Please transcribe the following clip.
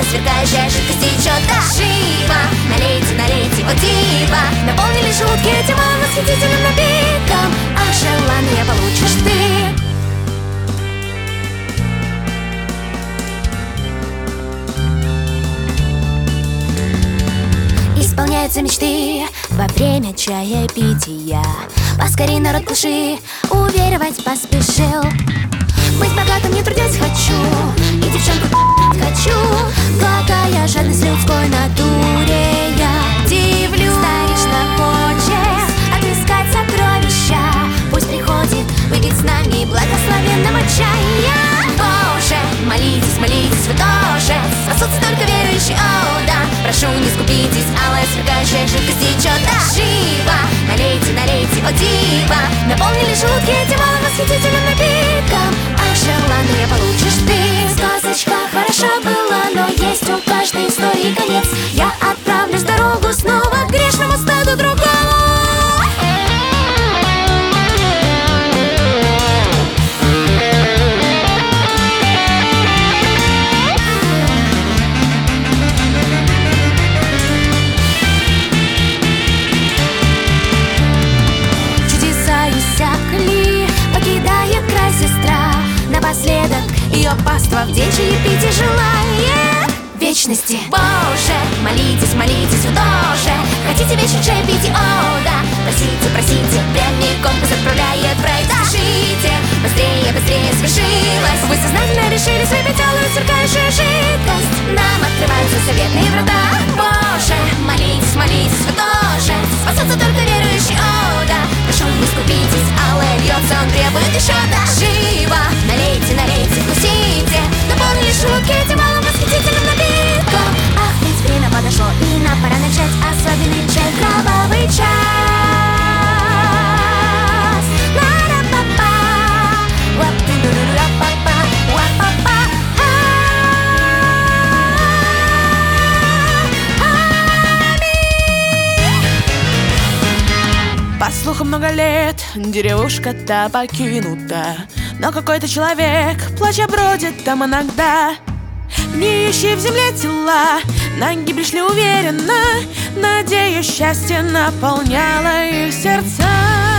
сверкающая жидкость течет. Да, живо, налейте, налейте, о диво. Наполнили желудки этим восхитительным напитком, а желанное получишь ты. Исполняются мечты во время чаепития. Поскорей, народ, пиши, уверовать поспешил. Быть богатым, не трудясь хочу, и девчонку хочу. Какая жадность людской натуре, я дивлюсь. Знаешь, что хочешь отыскать сокровища, пусть приходит выпить с нами благословенного чая. Боже, молитесь, молитесь вы тоже, спасутся только верующие, о да. Прошу, не скупитесь, алая сверкающая жидкость течет. Да, живо, налейте, налейте, о диво. Наполнили желудки этим восхитительным напитком, а желанное получишь ты. Сказочка хороша была, но есть у каждой истории конец. Я отправлюсь в дорогу снова к грешному стаду другому. Покидает край сестра, напоследок ее паства в день чаепития желает вечности. Боже, молитесь, молитесь вы тоже. Хотите вечер чаепития, о да. Просите, просите, прямиком пусть отправляет в рай. Да, жите, быстрее, быстрее свершилось. Вы сознательно решили выпить алую сверкающую жидкость. Нам открываются заветные врата. Боже, молитесь, молитесь вы тоже. Спасутся только верующие, о да. Прошу, не скупитесь, алая льется, он требует еще. Да, живо, налейте, налейте, вкусите. Наполнили желудки этим малым восхитительным напитком. Ах, ведь время подошло, и нам пора начать особенный чай, кровавый час. Ла-ра-па-па, уап-ту-ду-ду-ра-па-па, уап-па-па. По слухам, много лет деревушка-то покинута, но какой-то человек, плача, бродит там иногда. Гниющие в земле тела на гибель шли уверенно, надеюсь, счастье наполняло их сердца.